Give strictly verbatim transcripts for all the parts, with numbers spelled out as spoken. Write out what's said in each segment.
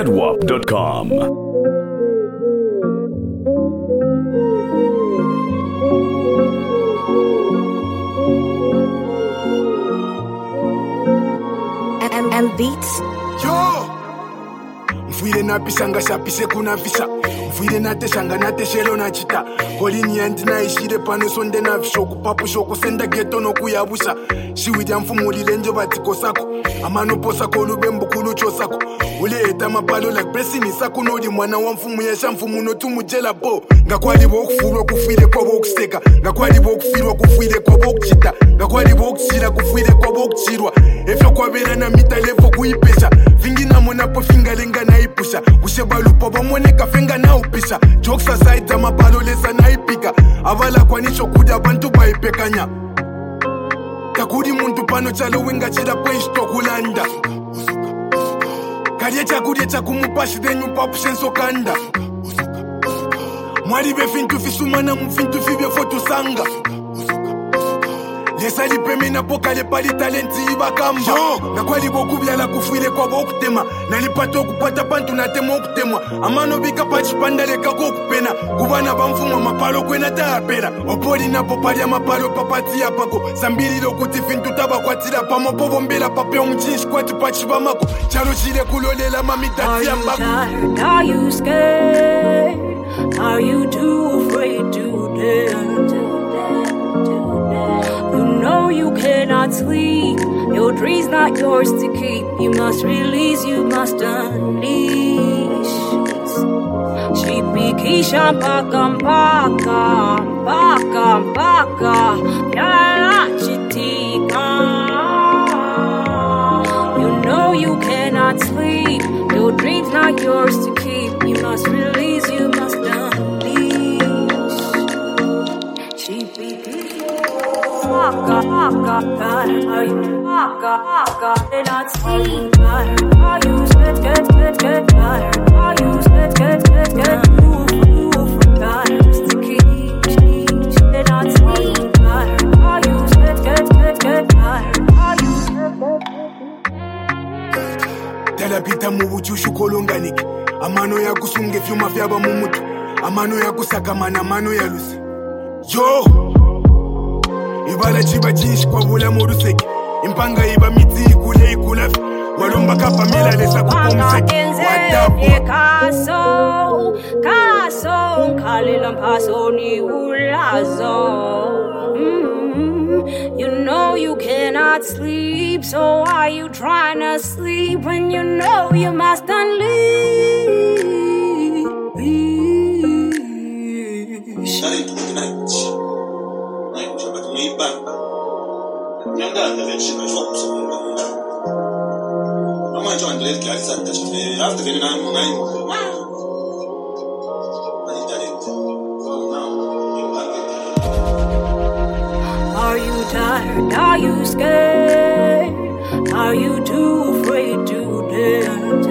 zedwap dot com. M Beats. Yo, mfuire napishanga shapise kuna visa. Mfuire nateshanga nateshelo na chita. Kolini yandina ishire pano sonde na vishoku. Papu shoku senda geto no kuyabusa. Shiwidi mfumuli lenjo batiko sako. Amano posa kolu bembo kulu chosako. Ule eta mapalo like blessing isako no di mwana wa mfumu yesha mfumu no tumujela po. Ngakwali bo kufurwa kufuire kwa bo kuseka. Ngakwali bo kufirwa kufuire kwa bo kuchita. Ngakwali bo kuchira kufuire kwa bo kuchirwa. Efyo kwa vera na mita levo kuipesha. Fingi na mona po finga lenga na ipusha. Usheba lupo ba moneka fenga na upisha. Jokes aside za mapalo lesa na ipika. Avala kwa nisho kuda bantu ba ipekanya. Kakudi muntu pano chalo wenga chida kwa ishto kulanda. Kariye chakudi chakumupashi denyu papu shenso kanda. Mwari be fintu fisumana mfintu fibye foto sanga. Lesa lipeme na poka le pali talenti iba kamba. Yo, na kwa libo kubya la kufuire kwa boku tema. Na lipato kupata pantu na temo kutemwa. Amano bika pachi pandale kako kupena. Kubana bamfumwa mapalo kwena taapera. Opori na popari ya mapalo papati ya pako. Sambiri lo kuti fintu taba kwa tira pa mopo mbela pape omchinshi kwa tipachi bamako. Charo chile kulole la mamita tia mbako. Are you tired? Are you scared? Are you too afraid to dance? You know you cannot sleep. Your dream's not yours to keep. You must release, you must unleash. Shipikisha mpaka mpaka mpaka mpaka yalachitika. You know you cannot sleep. Your dream's not yours to keep. You must release, you must unleash. Shipikisha Paka, paka, paka, are you paka, paka, they're not sleep, are you spit, get, get, get, paka, are you spit, get, get, get, move, move, paka, to keep, change, they're not sleep, are you spit, get, get, get, paka, are you spit, get, get, Talapita mubuchushu kolonganiki. Amano ya kusunge vyuma vyaba mumutu. Amano ya kusakamana amano ya lusi. Yo! Ibala chiba chishi kwa vula moruseki. Impanga iba miti ikule ikulafi. Walomba kapa mila lesa kupumseki. Wadabu Kaso, kaso, kalila mpaso ni ulazo. Mm, you know you cannot sleep, so why you trying to sleep when you know you must unleash? Shari tonight. Night, but me back. Nyanga the venture I shop so. I'm going to join the late guys at the after the nine nine. Are you tired? Are you scared? Are you too afraid to dance?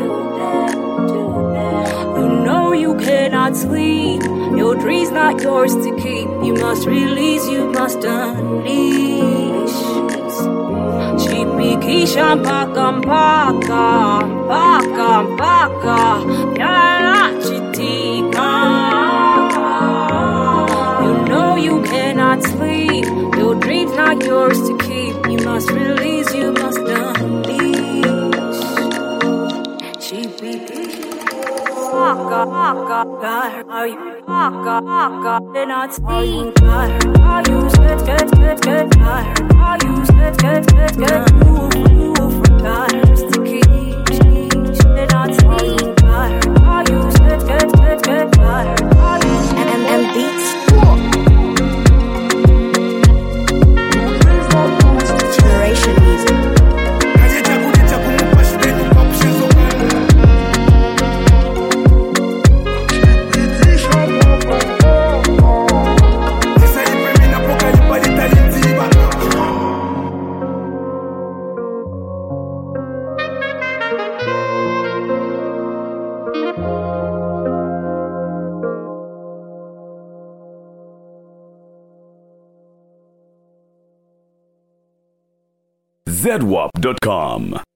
You know you cannot sleep. Your dream's not yours to keep. You must release, you must unleash. Shipikisha mpaka mpaka mpaka mpaka yalachitika. You know you cannot sleep. Your dream's not yours to keep. You must release, you must unleash. Shipikisha Paka, paka, paka, are you paka, paka, they're not sleep, are you spit, get, get, get, paka, are you spit, get, get, get, move, move, paka, to keep, change, they're not sleep, paka, are you spit, get, get, get, paka, are you M M Beats. Generation music. zedwap dot com.